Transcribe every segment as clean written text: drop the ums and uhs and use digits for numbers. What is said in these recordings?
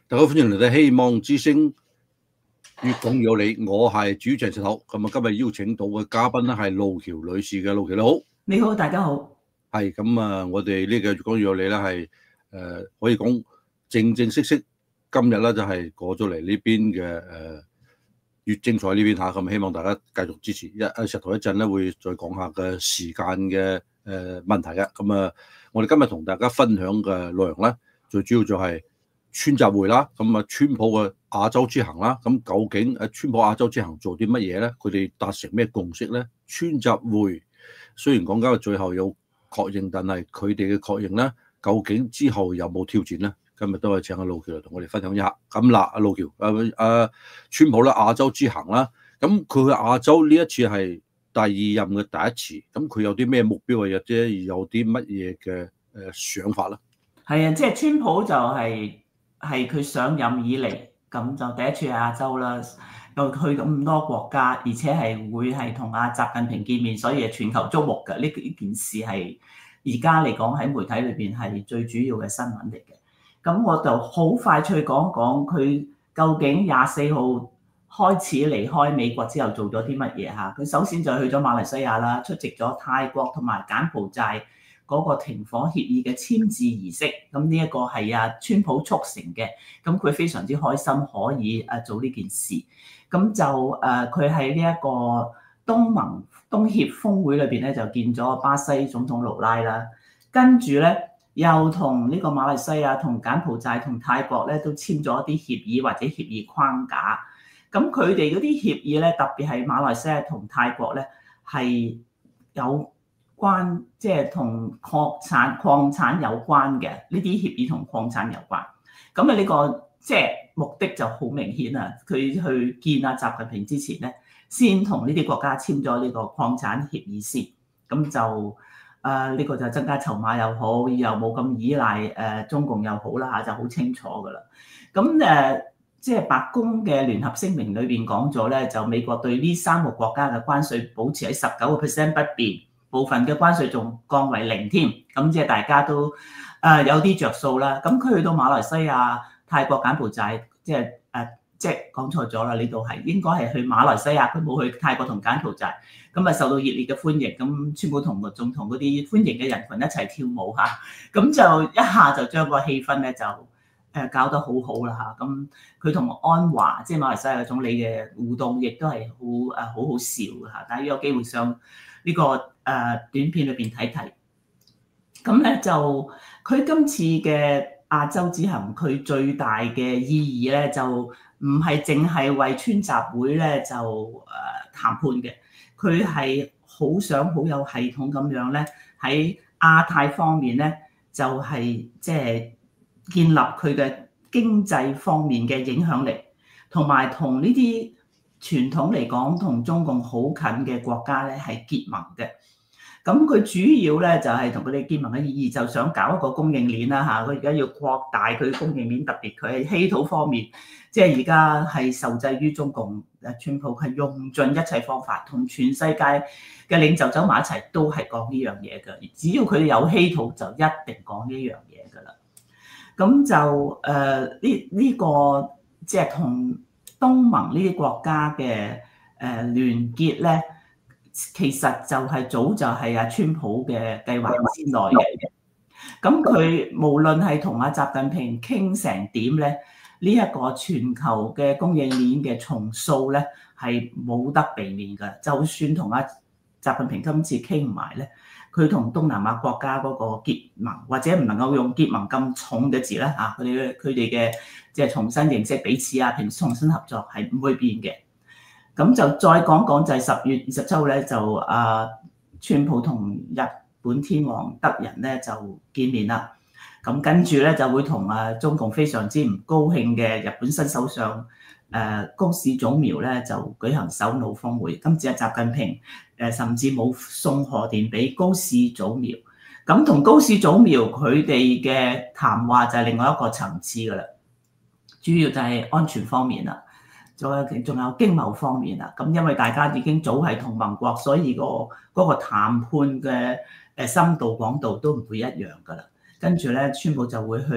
大家歡迎嚟到希望之聲，越講有理。我係主持人石頭，咁啊今日邀請到嘅嘉賓咧係路橋女士嘅。路橋你好。 你好，大家好。 係咁啊，我哋呢個越講有理咧係可以講正正式式今日咧就係過咗嚟呢邊嘅越精彩呢邊嚇，咁希望大家繼續支持。石頭一陣咧會再講下嘅時間嘅問題嘅。咁啊，我哋今日同大家分享嘅內容咧，最主要就係川習會啦，咁啊川普嘅亞洲之行啦，咁究竟川普亞洲之行做啲乜嘢咧？佢哋達成咩共識咧？川習會雖然講緊最後有確認，但係佢哋嘅確認咧，究竟之後有冇挑戰咧？今日都係請阿路橋嚟同我哋分享一下。咁啦，阿路橋，川普啦亞洲之行啦，咁佢去亞洲呢一次係第二任嘅第一次，咁佢有啲咩目標或者有啲乜嘢嘅想法咧？ 係啊，即係川普就係佢上任以嚟，咁就第一次去亞洲啦，又去咁多國家，而且係會係同阿習近平見面，所以係全球矚目嘅。呢件事係而家嚟講喺媒體裏邊係最主要嘅新聞嚟嘅。咁我就好快脆講講佢究竟24號開始離開美國之後做咗啲乜嘢嚇。佢首先就去咗馬來西亞啦，出席咗泰國同埋柬埔寨嗰個停火協議嘅簽字儀式。咁呢一個係川普促成嘅，咁佢非常之開心可以做呢件事。咁就佢喺呢一個東協峰會裏邊咧，就見咗巴西總統盧拉啦，跟住咧又同呢個馬來西亞、同柬埔寨、同泰國咧都簽咗一啲協議或者協議框架。咁佢哋嗰啲協議咧，特別係馬來西亞同泰國咧係有關，即係同礦產有關嘅呢啲協議同礦產有關。咁啊呢個即係目的就好明顯啊！佢去見阿習近平之前咧，先同呢啲國家簽咗呢個礦產協議先。咁就呢個就增加籌碼又好，又冇咁依賴中共又好啦嚇，就好清楚噶啦。咁即係白宮嘅聯合聲明裏邊講咗咧，就美國對呢3個國家嘅關稅保持喺19% 不變，部分嘅關稅仲降為0添。咁即係大家都有啲着數啦。咁佢去到馬來西亞、泰國、柬埔寨，即係講錯咗啦，呢度係應該係去馬來西亞，佢冇去泰國同柬埔寨。咁啊受到熱烈嘅歡迎，咁川普仲同嗰啲歡迎嘅人群一齊跳舞嚇，咁就一下就將個氣氛咧就搞得好好啦嚇。咁佢同安華即係馬來西亞總理嘅互動，亦都係好好笑嚇。大家有機會上呢個短片裏邊睇睇。咁咧就佢今次嘅亞洲之行，佢最大嘅意義咧就唔係淨係為川習會咧就談判嘅，佢係好想好有系統咁樣咧喺亞太方面咧就係即係建立佢嘅經濟方面嘅影響力，同埋同呢啲傳統嚟講同中共好近嘅國家咧係結盟嘅。咁佢主要咧就係同佢哋結盟嘅意義，就想搞一個供應鏈啦嚇。佢而家要擴大佢供應鏈，特別佢喺稀土方面，即係而家係受制於中共。川普係用盡一切方法，同全世界嘅領袖走埋一齊，都係講呢樣嘢嘅。只要佢哋有稀土，就一定講呢樣嘢㗎啦。咁就呢個即係同東盟呢啲國家嘅聯結咧。其實就係早就係川普嘅計劃之內嘅。咁佢無論係同習近平傾成點咧，呢一個全球嘅供應鏈嘅重塑咧係冇得避免㗎。就算同習近平今次傾唔埋咧，佢同東南亞國家嗰個結盟，或者唔能夠用結盟咁重嘅字咧嚇，佢哋嘅即係重新認識彼此重新合作係唔會變嘅。咁就再講講就係10月27號咧，就川普同日本天皇德仁咧就見面啦。咁跟住咧就會同中共非常之唔高興嘅日本新首相高市早苗咧就舉行首腦峰會。今次習近平甚至冇送賀電俾高市早苗。咁同高市早苗佢哋嘅談話就係另外一個層次㗎啦，主要就係安全方面啦。仲有經貿方面啦，咁因為大家已經早係同盟國，所以嗰個談判嘅深度廣度都唔會一樣噶啦。跟住咧，川普就會去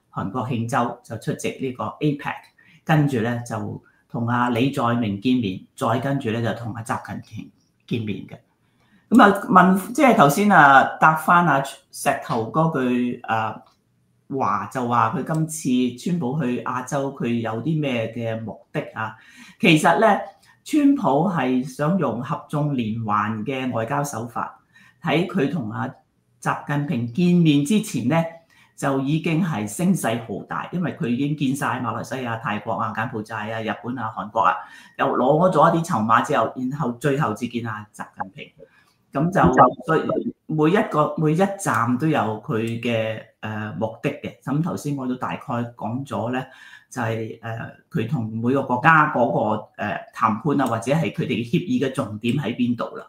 韓國慶州就出席呢個 APEC， 跟住咧就同阿李在明見面，再跟住咧就同阿習近平見面嘅。咁啊問，即係頭先答翻石頭嗰句話，就話佢今次川普去亞洲，佢有啲咩嘅目的啊？其實咧，川普係想用合縱連環嘅外交手法，喺佢同阿習近平見面之前咧，就已經係聲勢浩大，因為佢已經見晒馬來西亞、泰國啊、柬埔寨啊、日本啊、韓國啊，又攞咗一啲籌碼之後，然後最後至見阿習近平。咁就所以每一站都有佢嘅目的嘅。咁頭先我都大概講咗咧，就係佢同每個國家嗰個談判啊，或者係佢哋協議嘅重點喺邊度啦。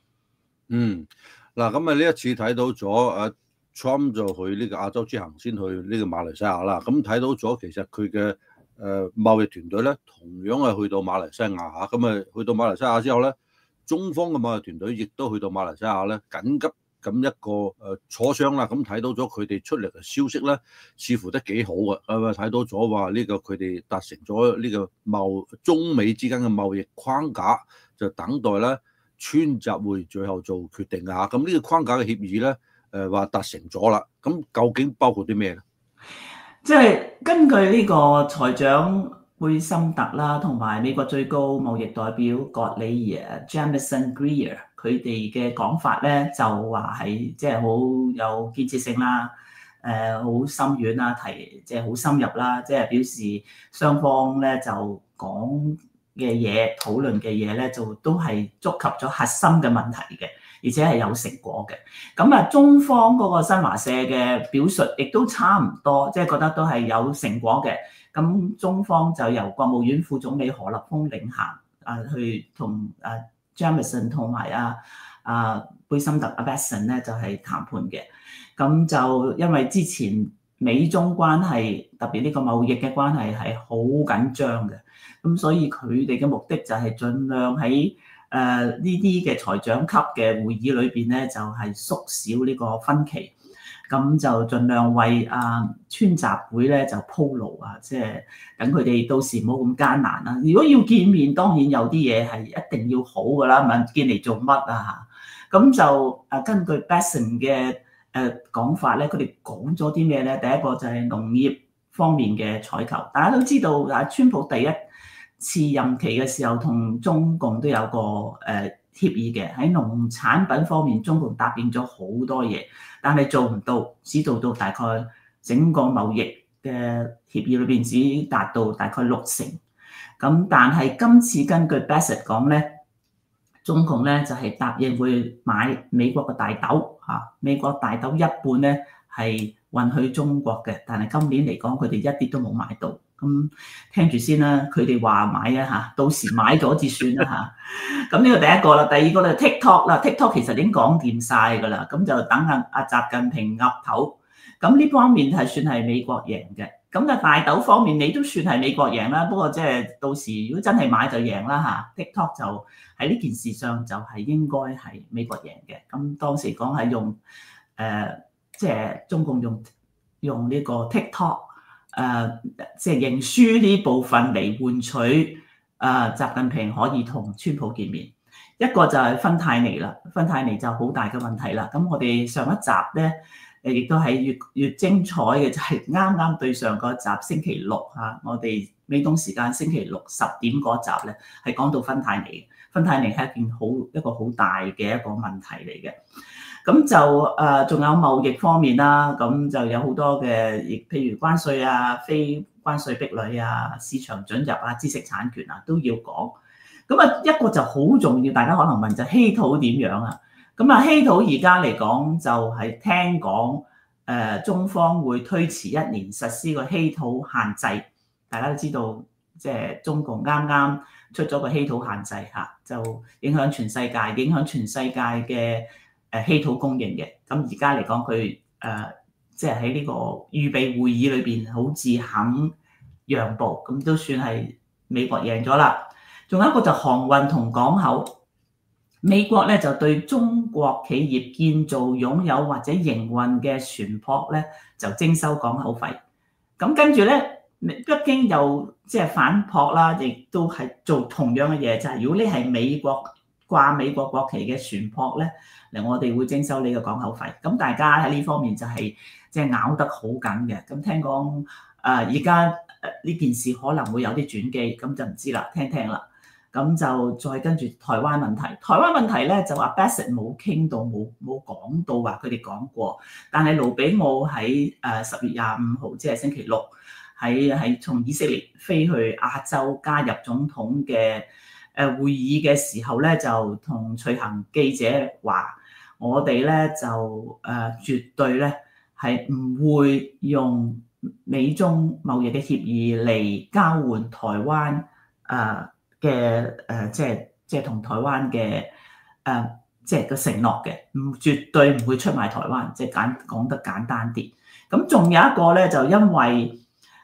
嗱咁呢一次睇到咗Trump 就去呢個亞洲之行，先去呢個馬來西亞啦。咁睇到咗其實佢嘅貿易團隊咧，同樣係去到馬來西亞嚇。咁去到馬來西亞之後咧，中方嘅貿易團隊亦都去到馬來西亞咧，緊急咁一個磋商啦。咁睇到咗佢哋出嚟嘅消息咧，似乎都幾好嘅。睇到咗話呢個佢哋達成咗呢個中美之間嘅貿易框架，就等待咧川習會最後做決定嘅嚇。咁呢個框架嘅協議咧，話達成咗啦。咁究竟包括啲咩咧？ 即係根據呢個財長貝森特啦，同埋美國最高貿易代表葛里爾 Jamieson Greer 佢哋嘅講法咧，就話係即係好有建設性啦，好深遠啦，即係好深入啦，即係表示雙方咧就講嘅嘢、討論嘅嘢咧，就都係觸及咗核心嘅問題嘅，而且係有成果嘅。咁中方嗰個新華社嘅表述亦都差唔多，即係覺得都係有成果嘅。咁中方就由國務院副總理何立峰領銜去同Jamieson 同埋貝森特Besson 咧就係談判嘅。咁就因為之前美中關係特別呢個貿易嘅關係係好緊張嘅，咁所以佢哋嘅目的就係盡量喺呢啲嘅財長級嘅會議裏邊咧，就係縮小呢個分歧。咁就盡量為川習會咧就鋪路啊，即係等佢哋到時冇咁艱難啦。如果要見面，當然有啲嘢係一定要好噶啦，問見嚟做乜啊？咁就根據 Besson 嘅講法咧，佢哋講咗啲咩咧？第一個就係農業方面嘅採購。大家都知道川普第一次任期嘅時候，同中共都有個協議嘅，喺農產品方面，中共答應咗好多嘢，但係做唔到，只做到大概整個貿易嘅協議裏邊只達到大概60%。咁但係今次根據 Besson 講咧，中共咧就係答應會買美國嘅大豆嚇，美國大豆一半咧係運去中國嘅，但係今年嚟講佢哋一啲都冇買到。咁聽住先啦，佢哋話買嚇，到時買咗至算啦嚇。咁呢個第一個啦，第二個咧 TikTok 啦 ，TikTok 其實已經講掂晒㗎啦，咁就等阿習近平岌頭。咁呢方面係算係美國贏嘅。咁大豆方面你都算係美國贏啦，不過即係到時如果真係買就贏啦嚇。TikTok 就喺呢件事上就係應該係美國贏嘅。咁當時講係用即係中共用呢個 TikTok。即係認輸呢部分嚟換取習近平可以同川普見面。一個就係芬太尼啦，芬太尼就好大嘅問題啦。咁我哋上一集咧亦都係越精彩嘅，就係啱啱對上個集星期六我哋美東時間星期六10點嗰集咧係講到芬太尼。芬太尼係一個好大嘅一個問題嚟嘅。咁就仲有貿易方面啦，咁就有好多嘅，譬如關稅啊、非關稅壁壘啊、市場准入啊、知識產權啊都要講。咁一個就好重要，大家可能問就稀土點樣啊？咁稀土而家嚟講就係聽講中方會推遲1年實施個稀土限制。大家都知道，即係中共啱啱出咗個稀土限制就影響全世界嘅稀土供應嘅。咁而家嚟講，佢即係喺呢個預備會議裏邊，好似肯讓步，咁都算係美國贏咗啦。仲有一個就航運同港口，美國咧就對中國企業建造、擁有或者營運嘅船舶咧就徵收港口費。 咁跟住咧，北京又即係反撲啦，亦都係做同樣嘅嘢，就係如果你係掛美國國旗嘅船舶咧，我哋會徵收你嘅港口費。咁大家喺呢方面就係即係咬得好緊嘅。咁聽講而家呢件事可能會有啲轉機，咁就唔知啦，聽聽啦。咁就再跟住台灣問題。台灣問題咧就話 Bassett 冇傾到，冇講到話佢哋講過。但係盧比奧喺10月25號，即係星期六，喺從以色列飛去亞洲加入總統嘅會議嘅時候咧，就同隨行記者話：我哋咧就絕對咧係唔會用美中貿易嘅協議嚟交換台灣嘅即係同台灣嘅即係個承諾嘅，絕對唔會出賣台灣，即係講得簡單啲。咁仲有一個咧，就因為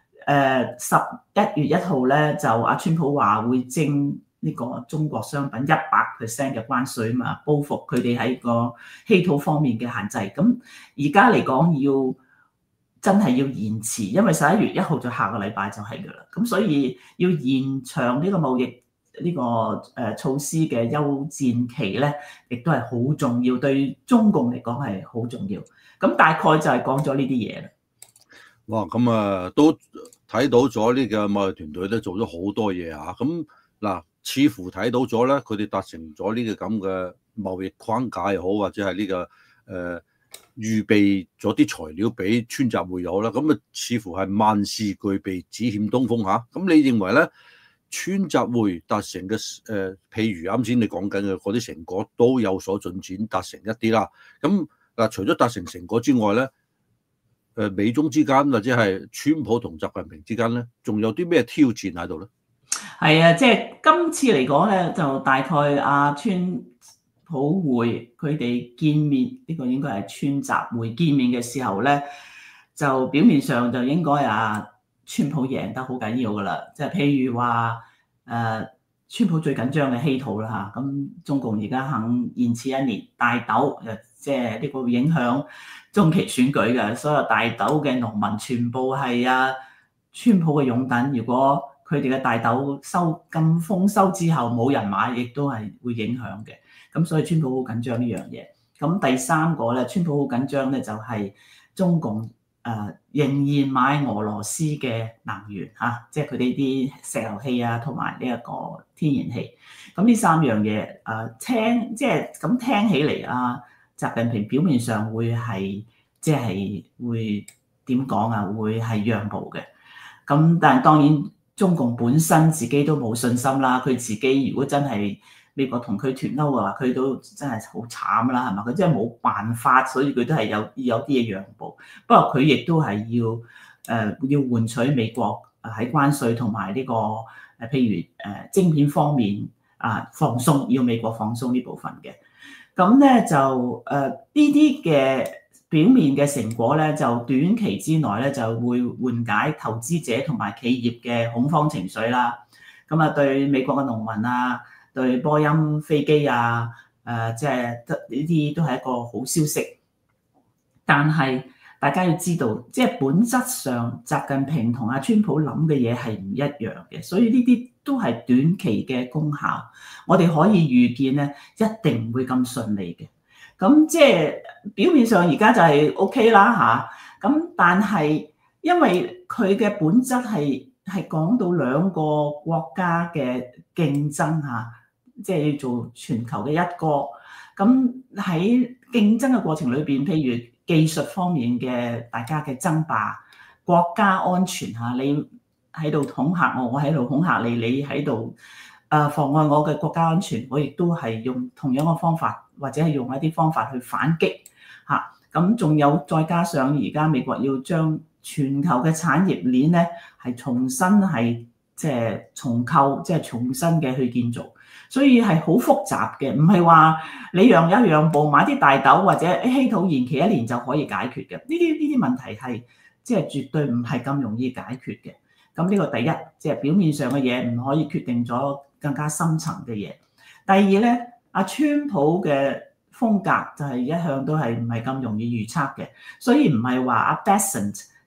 11月1號咧，就阿川普話會徵呢個中國商品100% 嘅關稅啊嘛，報復佢哋喺個稀土方面嘅限制。咁而家嚟講真係要延遲，因為11月1號就下個禮拜就係㗎啦。咁所以要延長呢個貿易呢個措施嘅休戰期咧，亦都係好重要，對中共嚟講係好重要。咁大概就係講咗呢啲嘢啦。 哇！咁都睇到咗呢個貿易團隊咧做咗好多嘢嚇。咁嗱，似乎睇到咗咧，佢哋達成咗呢個咁嘅貿易框架又好，或者係呢個預備咗啲材料俾川習會友啦。咁似乎係萬事俱備，只欠東風嚇。咁你認為咧？川習會達成嘅譬如啱先你講緊嘅嗰啲成果都有所進展，達成一啲啦。咁嗱，除咗達成成果之外咧，美中之間或者係川普同習近平之間咧，仲有啲咩挑戰喺度咧？ 係啊，即係今次嚟講咧，就大概川普會佢哋見面，呢個應該係川習會見面嘅時候咧，就表面上就應該川普贏得好緊要噶啦，即係譬如話川普最緊張嘅稀土啦嚇，咁中共而家肯延遲1年，大豆即係呢個會影響中期選舉嘅，所有大豆嘅農民全部係川普嘅擁躉。如果佢哋嘅大豆咁豐收之後冇人買，亦都係會影響嘅。咁所以川普好緊張呢樣嘢。咁第三個咧，川普好緊張咧，就係中共仍然買俄羅斯嘅能源嚇，即係佢哋啲石油氣同埋呢一個天然氣。咁呢3樣嘢聽起嚟習近平表面上會係即係會點講會係讓步嘅。咁但係當然中共本身自己都冇信心啦。佢自己如果真係美國同佢脫鈎嘅話，佢都真係好慘啦，係嘛？佢真係冇辦法，所以佢都係有啲嘢讓步。不過佢亦都係要換取美國喺關稅同埋呢個譬如晶片方面放鬆，要美國放鬆呢部分嘅。咁咧就呢啲嘅表面嘅成果咧，就短期之內咧就會緩解投資者同埋企業嘅恐慌情緒啦。咁對美國嘅農民對波音飛機即係呢啲都係一個好消息。但係大家要知道，即係本質上習近平同川普諗嘅嘢係唔一樣嘅，所以呢啲都係短期嘅功效。我哋可以預見咧，一定唔會咁順利嘅。咁即係表面上而家就係 OK 啦嚇。咁但係因為佢嘅本質係講到兩個國家嘅競爭嚇，即係要做全球嘅一哥。咁喺競爭嘅過程裏邊，譬如技術方面嘅大家嘅爭霸，國家安全你喺度恐嚇我，我喺度恐嚇你，你喺度妨礙我嘅國家安全，我亦都係用同樣嘅方法，或者係用一啲方法去反擊嚇。咁仲有再加上而家美國要將全球嘅產業鏈咧係重新即係重構，即係重新嘅去建造，所以係好複雜嘅，唔係話你讓一讓步買啲大豆或者稀土延期1年就可以解決嘅。呢啲問題係即係絕對唔係咁容易解決嘅。咁呢個第一，即係表面上嘅嘢唔可以決定咗更加深層嘅嘢。第二咧，川普嘅風格就係一向都係唔係咁容易預測嘅，所以唔係話Bassett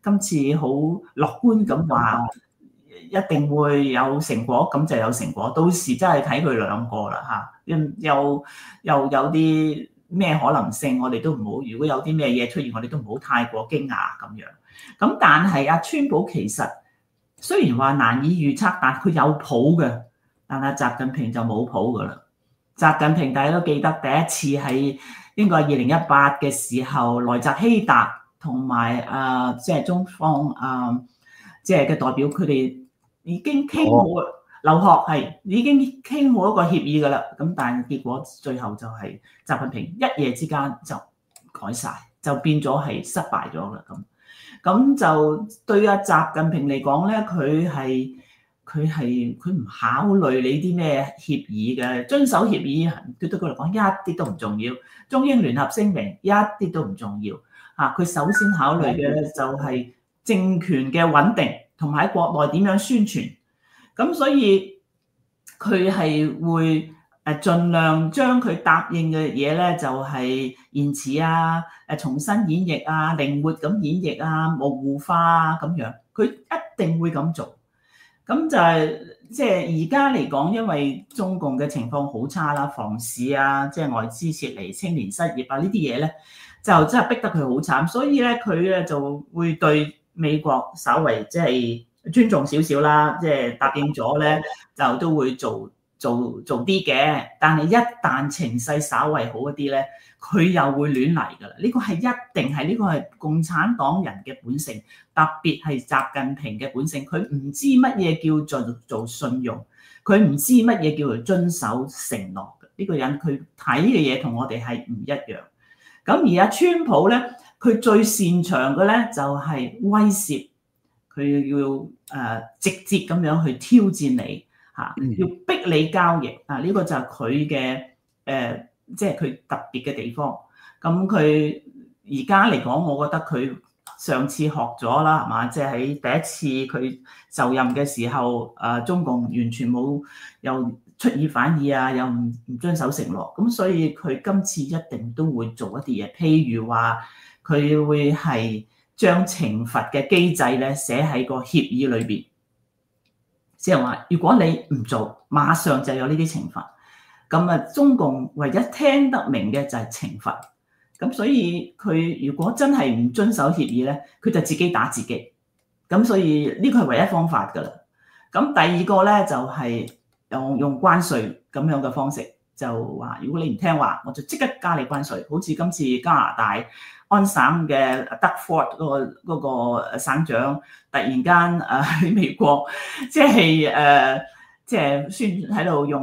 今次好樂觀咁話一定會有成果，咁就有成果。到時真係睇佢兩個啦嚇，又有啲咩可能性，我哋都唔好。如果有啲咩嘢出現，我哋都唔好太過驚訝咁樣。咁但係阿川普其實雖然話難以預測，但佢有譜嘅。但係習近平就冇譜噶啦。習近平大家都記得第一次喺應該係2018嘅時候，萊澤希達同埋即係中方即係嘅代表，佢哋已經傾好劉鶴係已經傾好一個協議噶啦。咁但係結果最後就係習近平一夜之間就改晒，就變咗係失敗咗啦。咁就對阿習近平嚟講咧，佢唔考慮你啲咩協議嘅，遵守協議對佢嚟講一啲都唔重要。中英聯合聲明一啲都唔重要嚇，佢首先考慮嘅就係政權嘅穩定同埋喺國內點樣宣傳。咁所以佢係會盡量將佢答應嘅嘢咧，就係延遲啊、重新演繹啊、靈活咁演繹啊、模糊化啊咁樣，佢一定會咁做。咁就係即係而家嚟講，因為中共嘅情況好差啦，房市啊，即係外資撤離、青年失業啊呢啲嘢咧，就真係逼得佢好慘，所以咧佢咧就會對美國稍為即係尊重少少啦，即係答應咗咧就都會做啲嘅，但係一旦情勢稍為好一啲咧，佢又會亂嚟㗎啦。呢個係一定係呢個係共產黨人嘅本性，特別係習近平嘅本性。佢唔知乜嘢叫做信用，佢唔知乜嘢叫做遵守承諾。呢個人佢睇嘅嘢同我哋係唔一樣。咁而阿川普咧，佢最擅長嘅咧就係威脅，佢要直接咁樣去挑戰你。要逼你交易啊！呢個就係佢嘅即係佢特別嘅地方。咁佢而家嚟講，我覺得佢上次學咗啦，係嘛？即係喺第一次佢就任嘅時候，中共完全冇又出爾反爾啊，又唔遵守承諾。咁所以佢今次一定都會做一啲嘢，譬如話佢會係將懲罰嘅機制咧寫喺個協議裏邊。即係話，如果你唔做，馬上就有呢啲懲罰。咁啊，中共唯一聽得明嘅就係懲罰。咁所以佢如果真係唔遵守協議咧，佢就自己打自己。咁所以呢個係唯一方法㗎啦。咁第二個咧就係用關稅咁樣嘅方式，就話如果你唔聽話，我就即刻加你關稅。好似今次加拿大安省嘅德福嗰個省長突然間喺美國即係宣喺度用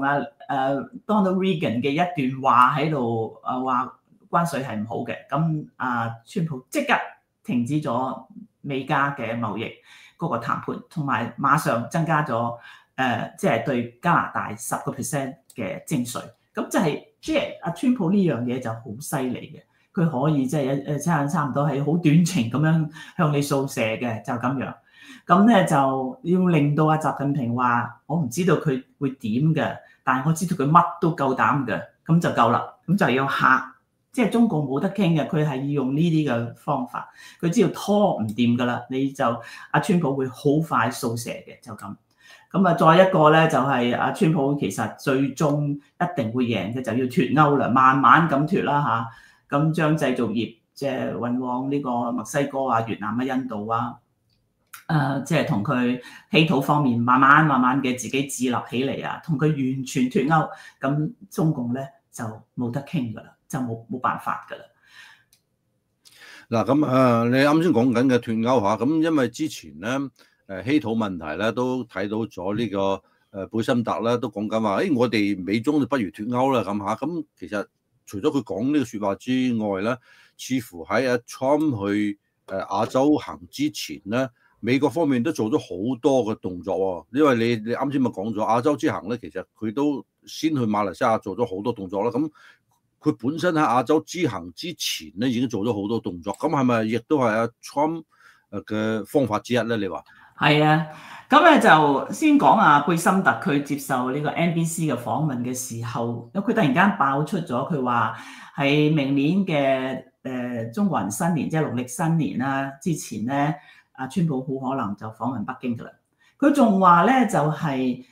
Donald Reagan 嘅一段話喺度話關稅係唔好嘅，咁川普即刻停止咗美加嘅貿易嗰個談判，同埋馬上增加咗即係對加拿大10% 嘅徵稅，咁就係即係阿川普呢樣嘢就好犀利嘅。佢可以即係差唔多係好短程咁樣向你掃射嘅，就咁樣。咁咧就要令到阿習近平話：我唔知道佢會點嘅，但係我知道佢乜都夠膽嘅，咁就夠啦。咁就要嚇，即係中共冇得傾嘅，佢係要用呢啲嘅方法。佢知道拖唔掂㗎啦，你就阿川普會好快掃射嘅，就咁。咁啊，再一個咧就係阿川普其實最終一定會贏嘅，就要脫歐啦，慢慢咁脫啦嚇。咁將製造業即係運往呢個墨西哥啊、越南啊、印度啊，即係同佢稀土方面慢慢嘅自己自立起嚟啊，同佢完全脫歐，咁中共咧就冇得傾噶啦，就冇辦法噶啦。 嗱咁你啱先講緊嘅脫歐嚇，咁因為之前咧稀土問題咧都睇到咗呢個貝森特咧都講緊話，我哋美中就不如脫歐啦咁嚇，咁其實。除咗佢講呢個説話之外咧，似乎喺阿 Trump 去亞洲行之前咧，美國方面都做咗好多嘅動作喎。因為你啱先咪講咗亞洲之行咧，其實佢都先去馬來西亞做咗好多動作啦。咁佢本身喺亞洲之行之前咧已經做咗好多動作，咁係咪亦都係阿 Trump 嘅方法之一咧？你話？係啊。咁咧就先講貝森特佢接受呢個 NBC 嘅訪問嘅時候，佢突然間爆出咗佢話係明年嘅中國人新年，即係農曆新年啦之前咧， 川普好可能就訪問北京㗎啦。佢仲話咧就係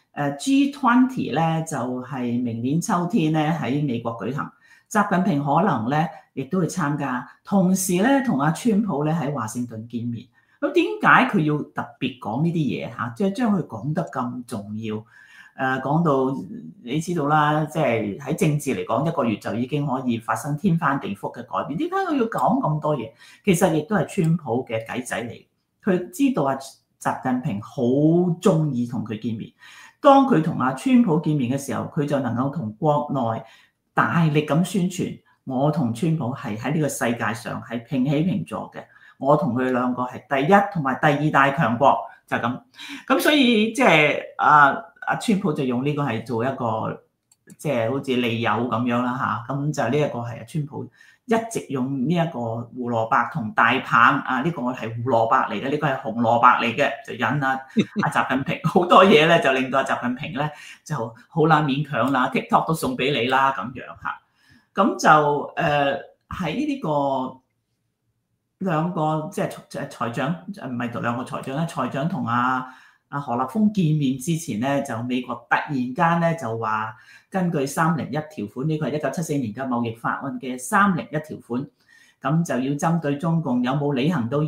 G20 咧就係明年秋天咧喺美國舉行，習近平可能咧亦都會參加，同時咧同阿川普咧喺華盛頓見面。咁點解佢要特別講呢啲嘢嚇？即係將佢講得咁重要。講到你知道啦，即係喺政治嚟講，1個月就已經可以發生天翻地覆嘅改變。點解佢要講咁多嘢？其實亦都係川普嘅計仔嚟。佢知道習近平好中意同佢見面。當佢同川普見面嘅時候，佢就能夠同國內大力咁宣傳，我同川普係喺呢個世界上係平起平坐嘅。我同佢兩個係第一同埋第2大強國，就係咁。咁所以即係川普就用呢個係做一個即係好似利誘咁樣啦嚇。咁就呢一個係川普一直用呢一個胡蘿蔔同大棒呢個係胡蘿蔔嚟嘅，呢個係紅蘿蔔嚟嘅，就引習近平好多嘢咧，就令到習近平咧就好啦，勉強啦 TikTok 都送俾你啦咁樣嚇。咁就喺呢個兩個即係財長唔係兩個財長咧，財長同何立峰見面之前咧，就美國突然間咧就話根據301條款，呢個係1974年嘅貿易法案嘅301條款，咁就要針對中共有冇履行到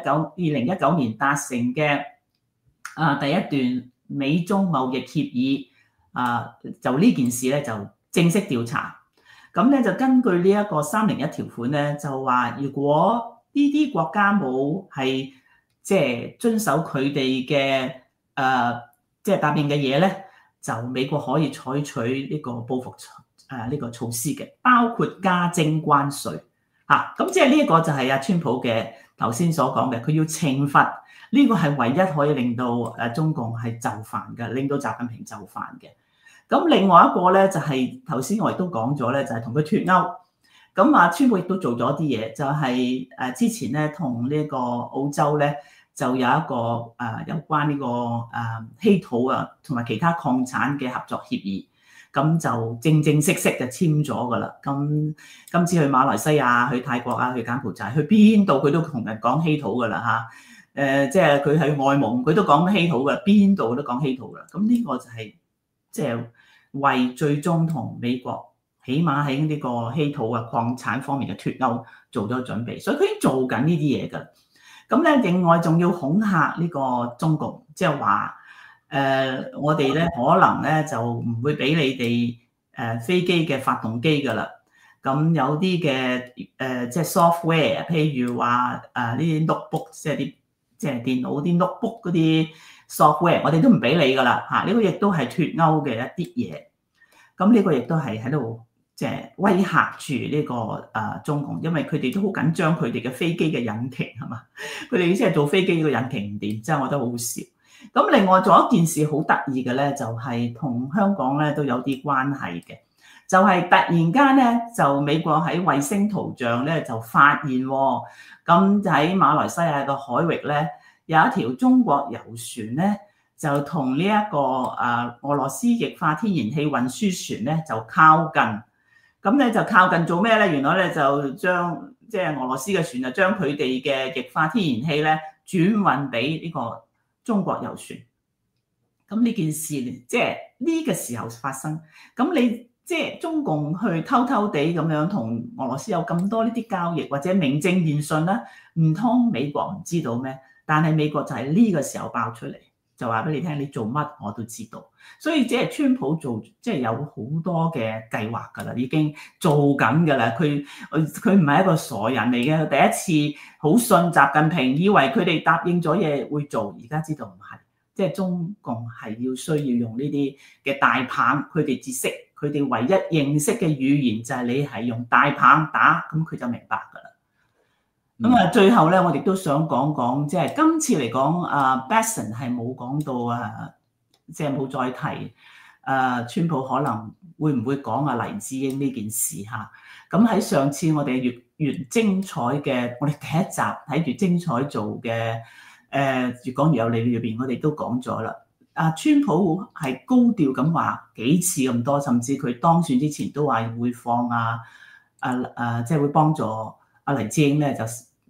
2019年達成嘅第一段美中貿易協議就呢件事咧就正式調查。咁咧就根據呢一個301條款咧，就話如果呢啲國家冇係即係遵守佢哋嘅即係答應嘅嘢咧，就美國可以採取呢個報復呢個措施嘅，包括加徵關稅嚇。咁即係呢一個就係川普嘅頭先所講嘅，佢要懲罰呢個係唯一可以令到中共係就範嘅，令到習近平就範嘅。咁另外一個咧就係頭先我亦都講咗咧，就係同佢脫鈎。咁川普亦都做咗啲嘢，就係之前咧同呢個澳洲咧就有一個有關呢個稀土同埋其他礦產嘅合作協議，咁就正式就簽咗噶啦。咁今次去馬來西亞、去泰國去柬埔寨、去邊度佢都同人講稀土噶啦嚇。即係佢去外蒙佢都講稀土噶，邊度都講稀土噶。咁呢個就係即係為最終同美國起碼喺呢個稀土礦產方面嘅脫鈎做咗準備，所以佢已經做緊呢啲嘢㗎。咁咧，另外仲要恐嚇呢個中共，即係話我哋咧可能咧就唔會俾你哋飛機嘅發動機㗎啦。咁有啲嘅即係 software， 譬如話呢啲 notebook， 即係電腦啲 notebook 嗰啲 software， 我哋都唔俾你㗎啦嚇。呢個亦都係脫鈎嘅一啲嘢。咁呢個亦都係喺度即係威嚇住呢個中共，因為佢哋都好緊張佢哋嘅飛機嘅引擎係嘛？佢哋即係做飛機個引擎唔掂，真係我覺得好好笑。咁另外仲有一件事好得意嘅咧，就係同香港咧都有啲關係嘅，就係突然間咧就美國喺衛星圖像咧就發現喎，咁就喺馬來西亞嘅海域咧有一條中國遊船咧。就同呢一個俄羅斯液化天然氣運輸船咧就靠近，咁咧就靠近做咩咧？原來咧就將即係俄羅斯嘅船就將佢哋嘅液化天然氣咧轉運俾呢個中國遊船。咁呢件事即係呢個時候發生，咁你即係中共去偷地咁樣同俄羅斯有咁多呢啲交易或者名正言順啦，唔通美國唔知道咩？但係美國就係呢個時候爆出嚟。就話俾你聽，你做乜我都知道，所以即係川普做即係有好多嘅計劃㗎啦，已經做緊㗎啦。佢唔係一個傻人嚟嘅，第一次好信習近平，以為佢哋答應咗嘢會做，而家知道唔係，即係中共係要需要用呢啲嘅大棒，佢哋知識，佢哋唯一認識嘅語言就係你係用大棒打，咁佢就明白㗎啦。咁最後咧，我哋都想講講，即係今次嚟講，Basson 係冇講到即係冇再提川普可能會唔會講黎智英呢件事嚇。咁喺上次我哋越精彩嘅，我哋第一集喺越精彩做嘅越講越有理裏邊，我哋都講咗啦。川普係高調咁話幾次咁多，甚至佢當選之前都話會放即係會幫助黎智英咧就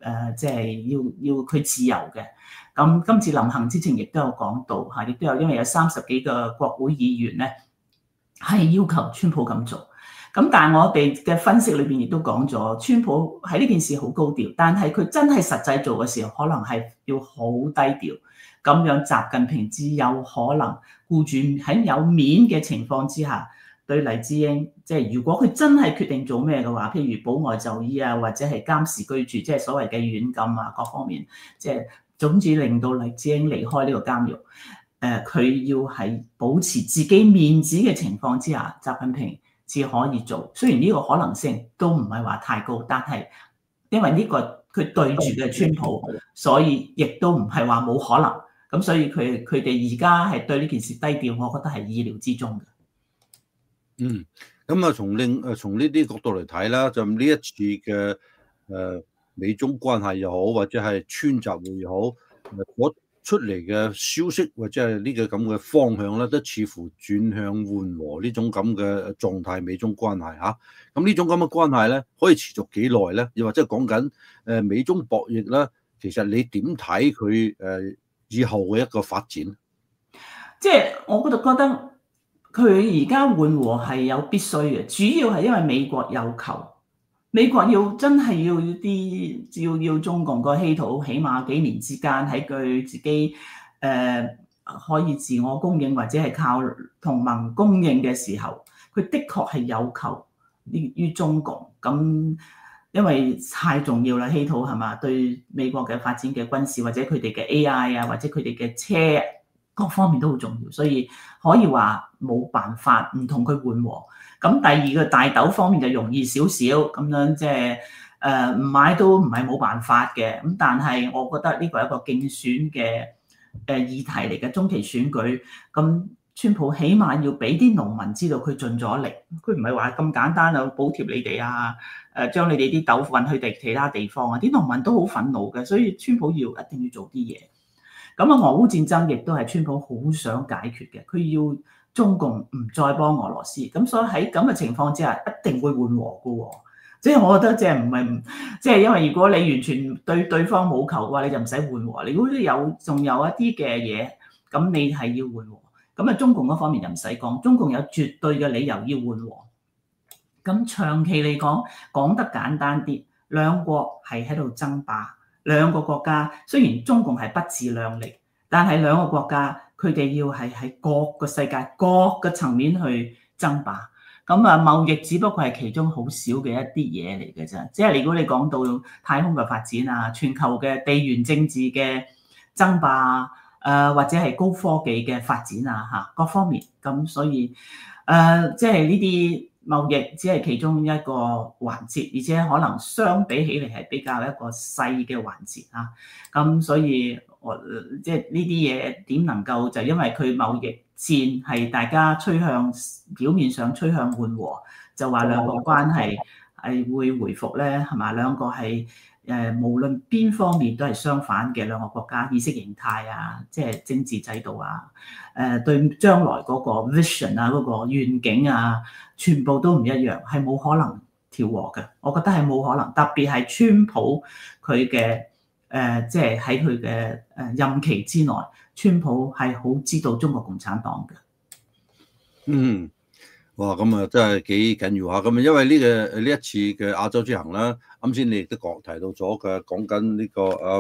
即係要佢自由嘅。咁今次臨行之前亦都有講到嚇，亦都有因為有30幾個國會議員咧係要求川普咁做。咁但係我哋嘅分析裏邊亦都講咗，川普喺呢件事好高調，但係佢真係實際做嘅時候，可能係要好低調。咁樣習近平只有可能顧住喺有面嘅情況之下，對黎智英，即係如果佢真係決定做咩嘅話，譬如保外就醫啊，或者係監視居住，即係所謂嘅軟禁啊，各方面，即係總之令到黎智英離開呢個監獄。佢要喺保持自己面子嘅情況之下，習近平至可以做。雖然呢個可能性都唔係話太高，但係因為呢個佢對住嘅川普，所以亦都唔係話冇可能。咁所以佢哋而家係對呢件事低調，我覺得係意料之中嘅。 咁啊，從呢啲角度嚟睇啦，就呢一次嘅美中關係又好，或者係川習會又好，我出嚟嘅消息或者係呢個咁嘅方向咧，都似乎轉向緩和呢種咁嘅狀態，美中關係嚇。咁呢種咁嘅關係咧，可以持續幾耐咧？又或者講緊美中博弈啦，其實你點睇佢以後嘅一個發展？ 即係我覺得佢而家緩和係有必須嘅，主要係因為美國有求，美國真係要中共個稀土，起碼幾年之間喺佢自己可以自我供應或者係靠同盟供應嘅時候，佢的確係有求於中共咁。因為太重要啦，稀土係嘛？對美國嘅發展嘅軍事或者佢哋嘅 AI 啊，或者佢哋嘅車各方面都好重要，所以可以話冇辦法唔同佢緩和。咁第二個大豆方面就容易少少咁樣，即係唔買都唔係冇辦法嘅。咁但係我覺得呢個係一個競選嘅議題嚟嘅中期選舉咁。川普起碼要俾啲農民知道佢盡咗力，佢唔係話咁簡單啊，補貼你哋啊，將你哋啲豆運去其他地方啊，啲農民都好憤怒嘅，所以川普一定要做啲嘢。咁啊，俄烏戰爭亦都係川普好想解決嘅，佢要中共唔再幫俄羅斯，咁所以喺咁嘅情況之下，一定會緩和嘅喎。即係我覺得即係唔係即係因為如果你完全對對方冇求嘅話，你就唔使緩和。如果仲有一啲嘅嘢，咁你係要緩和。咁啊，中共嗰方面就唔使講，中共有絕對嘅理由要緩和。咁長期嚟講，講得簡單啲，兩國係喺度爭霸，兩個國家雖然中共係不自量力，但係兩個國家佢哋要係喺各個世界各個層面去爭霸。咁啊，貿易只不過係其中好少嘅一啲嘢嚟嘅啫。即係如果你講到太空嘅發展啊，全球嘅地緣政治嘅爭霸啊，或者係高科技嘅發展啊，嚇各方面，咁所以即係呢啲貿易只係其中一個環節，而且可能相比起嚟係比較一個細嘅環節啊。咁所以我即係呢啲嘢點能夠就因為佢貿易戰係大家表面上趨向緩和，就話兩個關係係會回復咧，係嘛？兩個係無論邊方面都係相反嘅兩個國家，意識形態啊，即係政治制度啊，對將來嗰個 vision 啊，嗰個願景啊，全部都唔一樣，係冇可能調和嘅。我覺得係冇可能，特別係川普佢嘅即係喺佢嘅任期之內，川普係好知道中國共產黨嘅。 哇，咁啊真係幾緊要下咁啊，因為呢一次嘅亞洲之行啦，啱先你亦都提到咗嘅，講緊呢個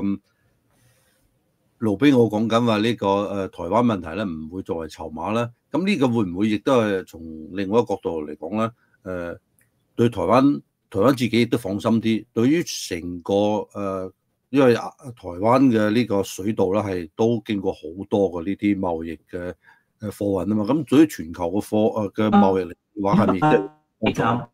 盧比奧講緊話呢個台灣問題咧唔會作為籌碼啦。咁呢個會唔會亦都係從另外一個角度嚟講咧？對台灣自己亦都放心啲。對於成個因為台灣嘅呢個水道咧係都經過好多嘅呢啲貿易嘅貨運啊嘛，咁對於全球嘅嘅貿易嚟話係咪即係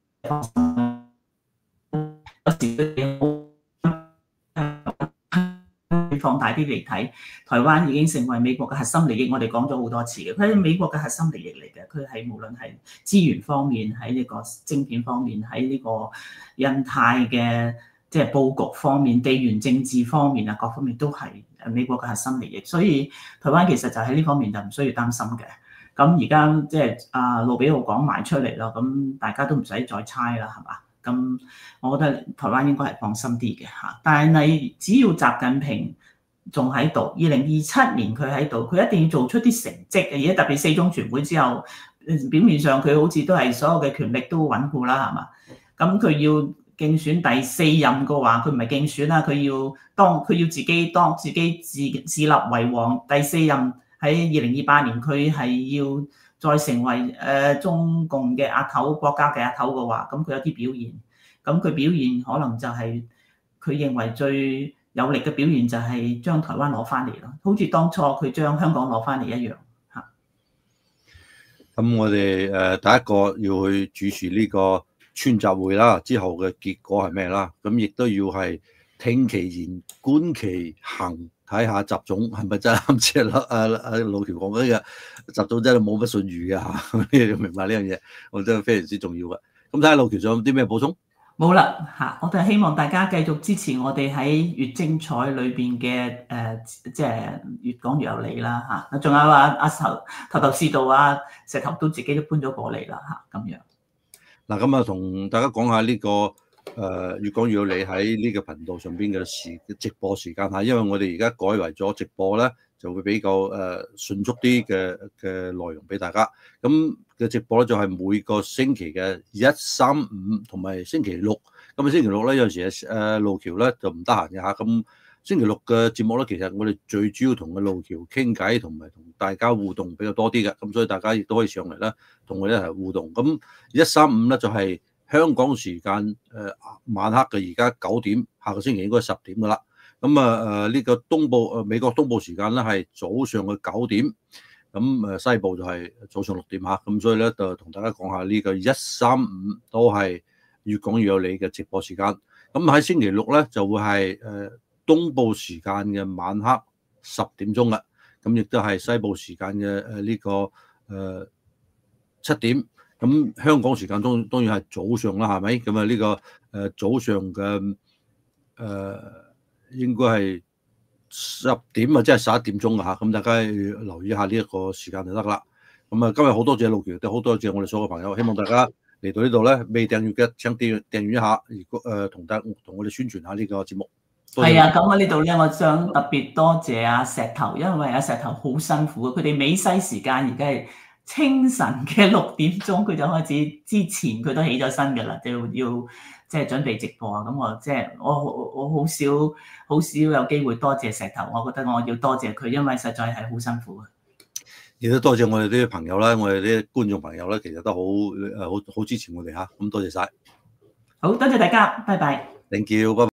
放大啲嚟睇，台灣已經成為美國嘅核心利益。我哋講咗好多次嘅，佢係美國嘅核心利益嚟嘅。佢係無論係資源方面，喺呢個晶片方面，喺呢個印太嘅即係佈局方面、地緣政治方面啊，各方面都係美國嘅核心利益。所以台灣其實就喺呢方面就唔需要擔心嘅。咁而家即係盧比奧講埋出嚟咯，咁大家都唔使再猜啦，係嘛？ 咁我覺得台灣應該係放心啲嘅嚇。但係只要習近平仲喺度，2027年佢喺度，佢一定要做出啲成績嘅。而家特別4中全會之後，表面上佢好似都係所有嘅權力都穩固啦，係嘛？咁佢要競選第4任嘅話，佢唔係競選啦，佢要自己自立為王。第4任喺2028年，佢係要再成為中共嘅阿頭，國家嘅阿頭嘅話，咁佢有啲表現，咁佢表現可能就係佢認為最有力嘅表現就係將台灣攞翻嚟咯，好似當初佢將香港攞翻嚟一樣嚇。 咁我哋第一個要去主持呢個村集會啦，之後嘅結果係咩啦？咁亦都要係聽其言觀其行，睇下習總係咪真係啱先啦？路橋講嗰啲習總真係冇乜信譽嘅嚇，你要明白呢樣嘢，我覺得非常之重要嘅。咁睇下路橋仲有啲咩補充？ 冇啦嚇，我哋希望大家繼續支持我哋喺越精彩裏邊嘅即係越講越有理啦嚇。仲有阿頭是道啊，石頭都自己都搬咗過嚟啦嚇，咁樣。 嗱，咁啊，同大家講下呢個越講越有理喺呢個頻道上邊嘅直播時間嚇，因為我哋而家改為咗直播咧，就會比較迅速啲嘅內容俾大家。咁嘅直播咧就係每個星期嘅1、3、5同埋星期六。咁啊星期六咧有陣時路橋咧就唔得閒嘅嚇。咁星期六嘅節目咧，其實我哋最主要同嘅路橋傾偈，同埋同大家互動比較多啲嘅。咁所以大家亦都可以上嚟啦，同我哋一齊互動。咁1、3、5咧就係香港時間晚黑嘅而家9點，下個星期應該10點噶啦。咁呢個美國東部時間咧係早上嘅9點，咁西部就係早上6點嚇。咁所以咧就同大家講下呢個1、3、5都係越講越有理嘅直播時間。咁喺星期六咧就會係東部時間嘅晚黑10點鐘啦，咁亦都係西部時間嘅呢個7點。咁香港時間當然係早上啦，係咪？咁啊呢個早上嘅應該係10點或者係11點鐘㗎嚇。咁大家要留意一下呢一個時間就得啦。咁啊今日好多謝路橋，都好多謝我哋所有嘅朋友。希望大家嚟到呢度咧，未訂閱嘅請訂閱一下，如果同我哋宣傳下呢個節目。 係啊，咁喺呢度咧，我想特別多謝阿石頭，因為阿石頭好辛苦啊。佢哋美西時間而家係清晨嘅6點鐘，佢就開始，之前佢都起咗身㗎啦，就要即係準備直播啊。咁我即係我好少有機會多謝石頭，我覺得我要多謝佢，因為實在係好辛苦啊。 亦都多謝我哋啲朋友啦，我哋啲觀眾朋友咧，其實都好支持我哋嚇，咁多謝晒。 好多謝大家，拜拜。 Thank you，拜拜。